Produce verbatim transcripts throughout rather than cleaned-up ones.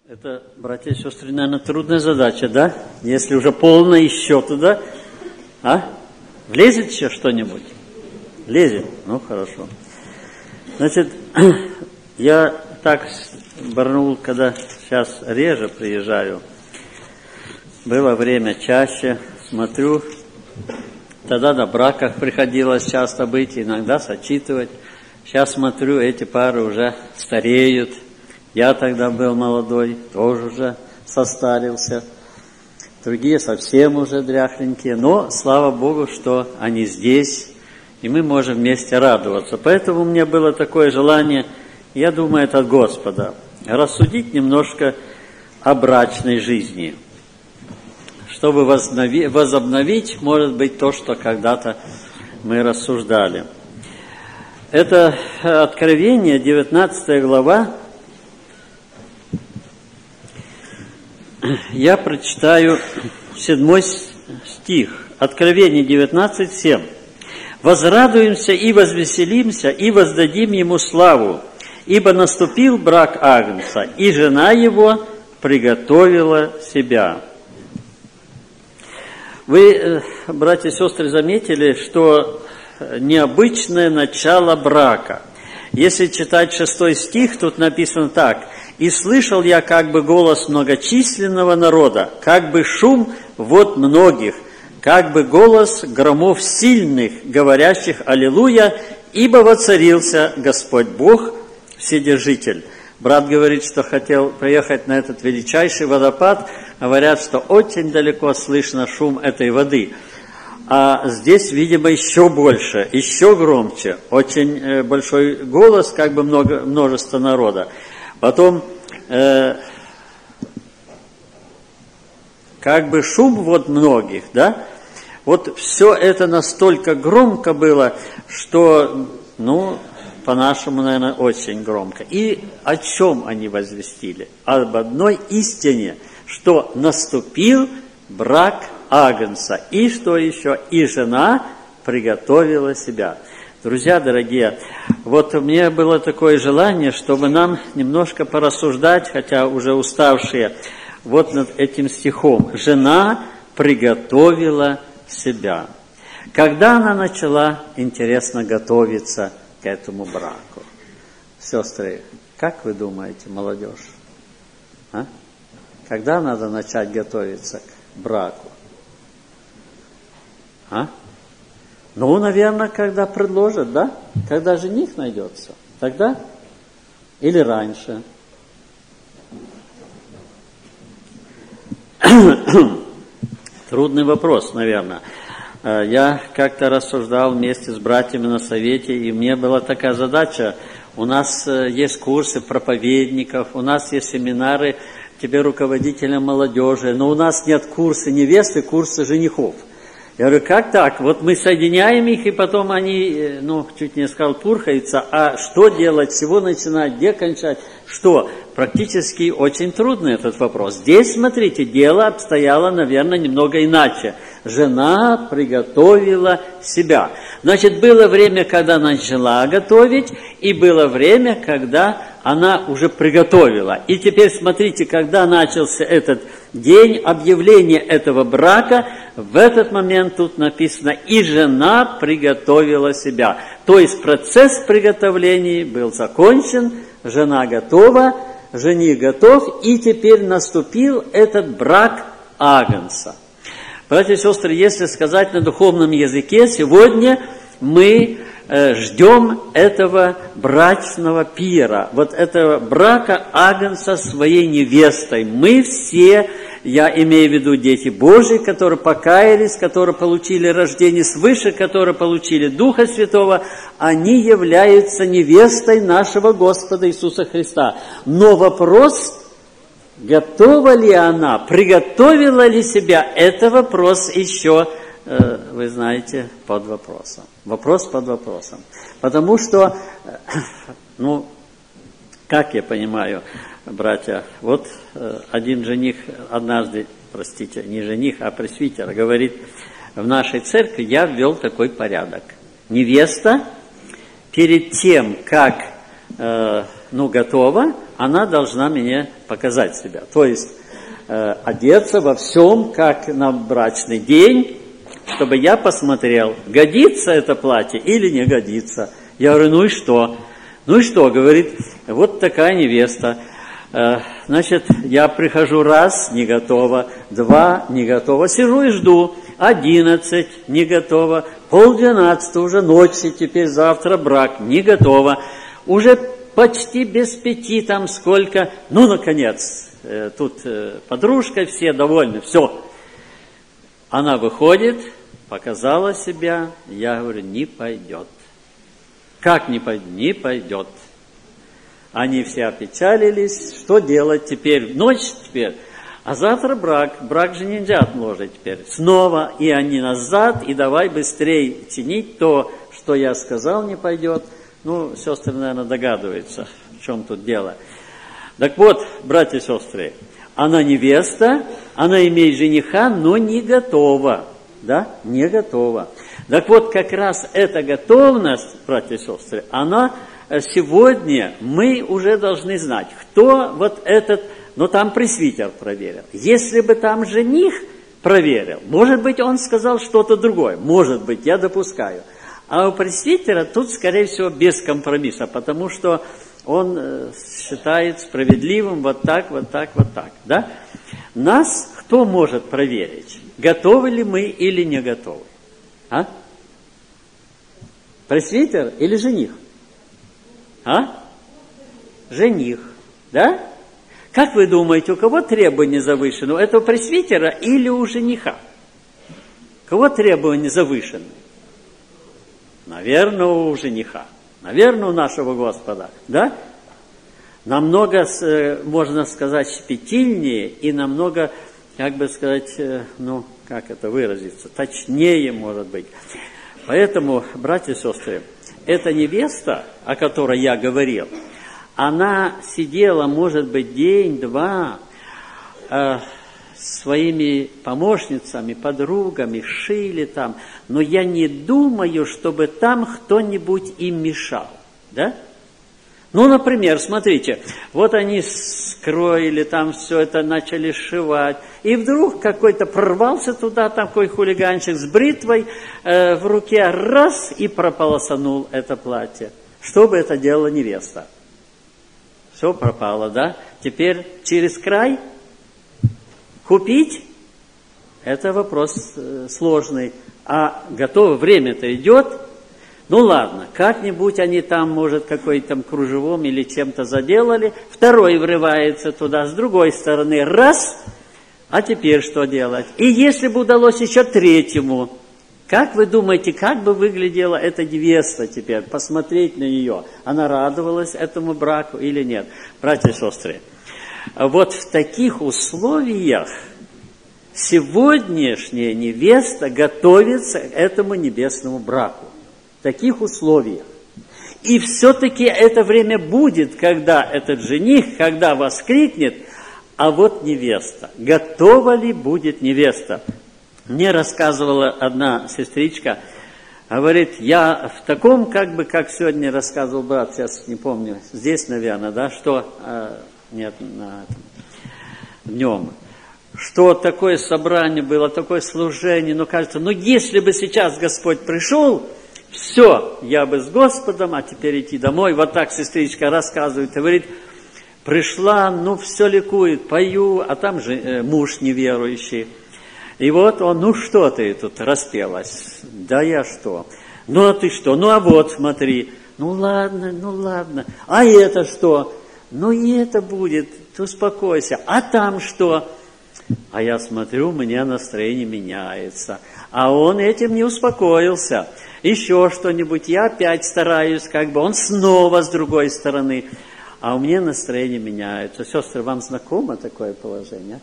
Это, братья и сестры, наверное, трудная задача, да? Если уже полно еще туда, а? Влезет еще что-нибудь? Лезет? Ну, хорошо. Значит, я так в Барнаул, когда сейчас реже приезжаю, было время чаще, смотрю, тогда на браках приходилось часто быть, иногда сочитывать. Сейчас смотрю, эти пары уже стареют. Я тогда был молодой, тоже уже состарился. Другие совсем уже дряхленькие. Но, слава Богу, что они здесь, и мы можем вместе радоваться. Поэтому у меня было такое желание, я думаю, это от Господа, рассудить немножко о брачной жизни, чтобы возобновить, может быть, то, что когда-то мы рассуждали. Это Откровение, девятнадцатая глава. Я прочитаю седьмой стих. Откровение девятнадцать, семь. «Возрадуемся и возвеселимся, и воздадим Ему славу, ибо наступил брак Агнца, и жена Его приготовила себя». Вы, братья и сестры, заметили, что необычное начало брака. Если читать шестой стих, тут написано так: «И слышал я как бы голос многочисленного народа, как бы шум вод многих, как бы голос громов сильных, говорящих Аллилуйя, ибо воцарился Господь Бог, Вседержитель». Брат говорит, что хотел приехать на этот величайший водопад. Говорят, что очень далеко слышно шум этой воды. А здесь, видимо, еще больше, еще громче. Очень большой голос, как бы много, множество народа. Потом, э, как бы шум вот многих, да? Вот все это настолько громко было, что, ну, по-нашему, наверное, очень громко. И о чем они возвестили? Об одной истине, что наступил брак Агнца. И что еще? И жена приготовила себя. Друзья дорогие, вот у меня было такое желание, чтобы нам немножко порассуждать, хотя уже уставшие, вот над этим стихом. Жена приготовила себя. Когда она начала, интересно, готовиться к этому браку? Сестры, как вы думаете, молодежь? А? Когда надо начать готовиться к браку? А? Ну, наверное, когда предложат, да? Когда жених найдется. Тогда? Или раньше? Трудный вопрос, наверное. Я как-то рассуждал вместе с братьями на совете, и мне была такая задача. У нас есть курсы проповедников, у нас есть семинары тебе руководителя молодежи, но у нас нет курса невесты, курса женихов. Я говорю, как так? Вот мы соединяем их, и потом они, ну, чуть не сказал, пурхаются. А что делать, с чего начинать, где кончать? Что? Практически очень трудный этот вопрос. Здесь, смотрите, дело обстояло, наверное, немного иначе. Жена приготовила себя. Значит, было время, когда она начала готовить, и было время, когда она уже приготовила. И теперь смотрите, когда начался этот день объявления этого брака, в этот момент тут написано: «И жена приготовила себя». То есть процесс приготовления был закончен, жена готова, жених готов, и теперь наступил этот брак Агнца. Братья и сестры, если сказать на духовном языке, сегодня мы э, ждем этого брачного пира, вот этого брака Агнца своей невестой. Мы все, я имею в виду дети Божьи, которые покаялись, которые получили рождение свыше, которые получили Духа Святого, они являются невестой нашего Господа Иисуса Христа. Но вопрос: готова ли она, приготовила ли себя, это вопрос еще, вы знаете, под вопросом. Вопрос под вопросом. Потому что, ну, как я понимаю, братья, вот один жених однажды, простите, не жених, а пресвитер, говорит, в нашей церкви я ввел такой порядок. Невеста перед тем, как, ну, готова, она должна мне показать себя. То есть э, одеться во всем, как на брачный день, чтобы я посмотрел, годится это платье или не годится. Я говорю, ну и что? Ну и что, говорит, вот такая невеста. Значит, я прихожу раз, не готова, два, не готова, сижу и жду, одиннадцать, не готова, полдвенадцатого, уже ночи, теперь завтра брак, не готова, уже почти без пяти, там сколько, ну, наконец, тут подружка, все довольны, все. Она выходит, показала себя, я говорю, не пойдет. Как не пойдет? Не пойдет. Они все опечалились, что делать теперь? Ночь теперь, а завтра брак. Брак же нельзя отложить теперь. Снова, и они назад, и давай быстрее чинить то, что я сказал, не пойдет. Ну, сестры, наверное, догадываются, в чем тут дело. Так вот, братья и сестры, она невеста, она имеет жениха, но не готова. Да? Не готова. Так вот, как раз эта готовность, братья и сестры, она... Сегодня мы уже должны знать, кто вот этот, ну там пресвитер проверил. Если бы там жених проверил, может быть, он сказал что-то другое, может быть, я допускаю. А у пресвитера тут, скорее всего, без компромисса, потому что он считает справедливым вот так, вот так, вот так. Да? Нас кто может проверить, готовы ли мы или не готовы? А? Пресвитер или жених? А? Жених, да? Как вы думаете, у кого требования завышены? У этого пресвитера или у жениха? У кого требования завышены? Наверное, у жениха. Наверное, у нашего Господа, да? Намного, можно сказать, щепетильнее и намного, как бы сказать, ну, как это выразиться, точнее, может быть. Поэтому, братья и сестры, эта невеста, о которой я говорил, она сидела, может быть, день-два э, своими помощницами, подругами, шили там, но я не думаю, чтобы там кто-нибудь им мешал, да? Ну, например, смотрите, вот они скроили там все это, начали сшивать, и вдруг какой-то прорвался туда, такой хулиганчик с бритвой э, в руке, раз, и прополосанул это платье. Что бы это делала невеста? Все пропало, да? Теперь через край купить? Это вопрос э, сложный. А готово, время-то идет. Ну ладно, как-нибудь они там, может, какой-то кружевом или чем-то заделали, второй врывается туда, с другой стороны, раз, а теперь что делать? И если бы удалось еще третьему, как вы думаете, как бы выглядела эта невеста теперь, посмотреть на нее? Она радовалась этому браку или нет? Братья и сестры, вот в таких условиях сегодняшняя невеста готовится к этому небесному браку. В таких условиях. И все-таки это время будет, когда этот жених, когда воскликнет, а вот невеста. Готова ли будет невеста? Мне рассказывала одна сестричка, говорит, я в таком, как бы, как сегодня рассказывал брат, сейчас не помню, здесь, наверное, да, что, э, нет, на этом, днем, что такое собрание было, такое служение, ну, кажется, ну, если бы сейчас Господь пришел, все, я бы с Господом, а теперь идти домой. Вот так сестричка рассказывает, говорит, пришла, ну все ликует, пою, а там же э, муж неверующий. И вот он, ну что ты тут распелась? Да я что? Ну а ты что? Ну а вот смотри. Ну ладно, ну ладно. А это что? Ну и это будет, ты успокойся. А там что? А я смотрю, у меня настроение меняется. А он этим не успокоился. Еще что-нибудь, я опять стараюсь, как бы, он снова с другой стороны, а у меня настроение меняется. Сестры, вам знакомо такое положение?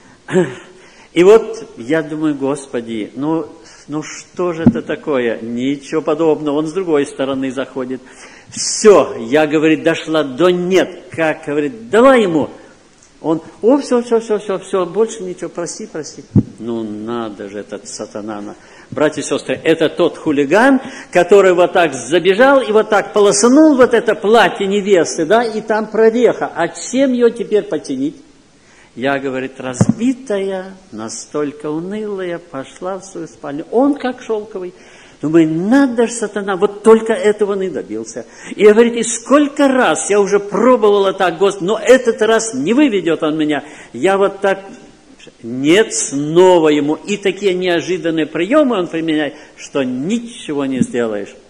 И вот я думаю, Господи, ну, ну что же это такое? Ничего подобного, он с другой стороны заходит. Все, я, говорит, дошла до нет, как, говорит, давай ему. Он, о, все, все, все, все, все, больше ничего, прости, прости. Ну, надо же, этот сатана. Братья и сестры, это тот хулиган, который вот так забежал и вот так полосанул вот это платье невесты, да, и там прореха. А чем ее теперь починить? Я, говорит, разбитая, настолько унылая, пошла в свою спальню. Он как шелковый. Думаю, надо же, сатана, вот только этого он и добился. И говорит, и сколько раз я уже пробовала так, Господи, но этот раз не выведет он меня. Я вот так, нет, снова ему. И такие неожиданные приемы он применяет, что ничего не сделаешь.